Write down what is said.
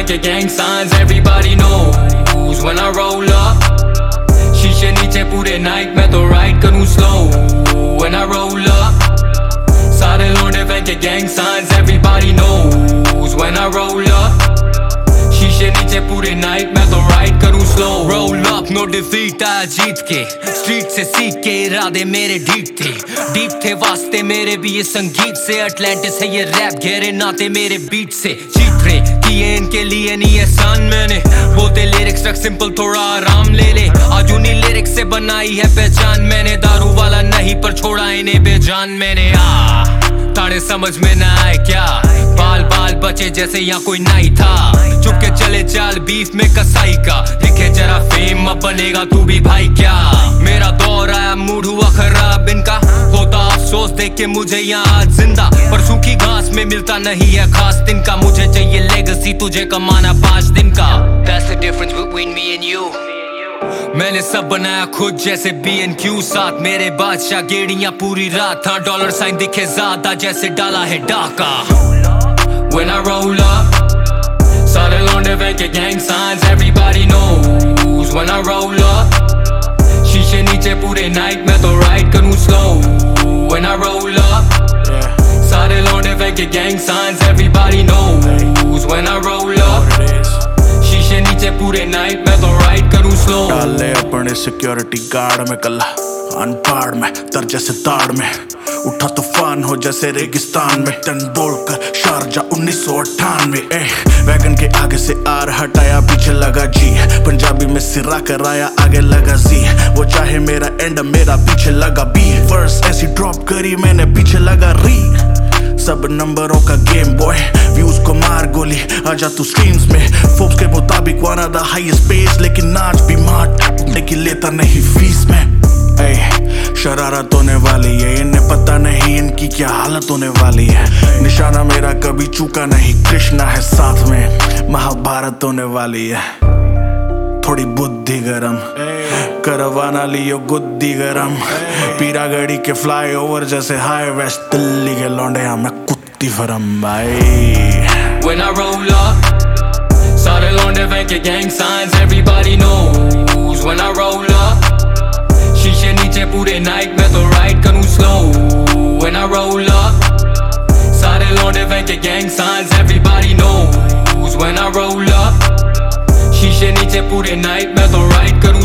के gang signs everybody knows when I roll up। शीशे नीचे पूरे नाइट में तो राइड करूँ slow when I roll up। सारे लौंडे फेंके gang signs everybody knows when I roll up। शीशे नीचे पूरे नाइट में तो राइड करूँ slow। Roll up no defeat आया जीत के, स्ट्रीट से सीख के इरादे मेरे डीप थे वास्ते मेरे भी ये संगीत से। अटलांटिस है ये रैप गहरे नाते मेरे बीट से। जीत रहे किए इनके लिए नहीं एहसान मैंने, बोलते लिरिक्स रख सिंपल थोड़ा आराम ले ले। आज उन्हीं लिरिक्स से बनाई है पहचान मैंने, दारू वाला नहीं पर छोड़ा इन्हें बेजान मैंने। ताड़े समझ में न आए क्या, बाल बाल बचे जैसे यहाँ कोई नहीं था। चुप के चले चाल बीफ में कसाई का, दिखे जरा फेम अब बनेगा तू भी भाई क्या। मेरा दौर आया मूड हुआ खराब इनका, होता अफसोस देख के मुझे यहाँ आज जिंदा। पर सूखी घास में मिलता नहीं है खास दिन का, मुझे चाहिए लेगेसी तुझे कमाना 5 दिन का। That's the difference between me and you। मैंने सब बनाया खुद जैसे B&Q, साथ मेरे बादशाह गेड़ियां पूरी रात। हाँ डॉलर साइन दिखे ज्यादा जैसे डाला है डाका। When I roll up सारे लौंडे फेंके gang signs everybody knows when I roll up। शीशे नीचे पूरे नाइट में तो राइड करूँ slow when I roll up। सारे लौंडे फेंके gang signs everybody knows when I roll up। शीशे नीचे पूरे नाइट में तो राइड करूँ slow। डाले अपने सिक्योरिटी गार्ड में कल्ला अनपाड़ में तर जैसे ताड़ में, उठा तूफान हो जैसे रेगिस्तान में। टन बोलकर शारजा 1998। वैगन के आगे से आर हटाया पीछे लगा जी, पंजाबी में सिरा कराया आगे लगा जी। वो चाहे मेरा एंड मेरा पीछे लगा बी, वर्स ऐसी ड्रॉप करी मैंने पीछे लगा री। सब नंबरों का गेम बॉय, व्यूज को मार गोली आजा तू स्ट्रीम्स में। फोर्ब्स के मुताबिक one of the highest paid, लेकिन नाच भी मार लेकिन लेता नहीं फीस में। शरारत होने वाली है, इन्हें पता नहीं इनकी क्या हालत होने वाली है। निशाना मेरा कभी चूका नहीं, कृष्णा है साथ में, महाभारत होने वाली है। थोड़ी बुद्धि गरम करवाना लियो गुद्दी गरम, पीरा गड़ी के फ्लाईओवर जैसे हाई वेस्ट दिल्ली के लौंडे हमें कुत्ती फरम भाई। When I roll up सारे लौंडे फेंके gang signs everybody knows when I roll up। शीशे नीचे पूरे नाइट में तो राइड करूँ slow when I roll up। सारे लौंडे फेंके gang signs everybody knows when I roll up। शीशे नीचे पूरे नाइट में तो राइड करूँ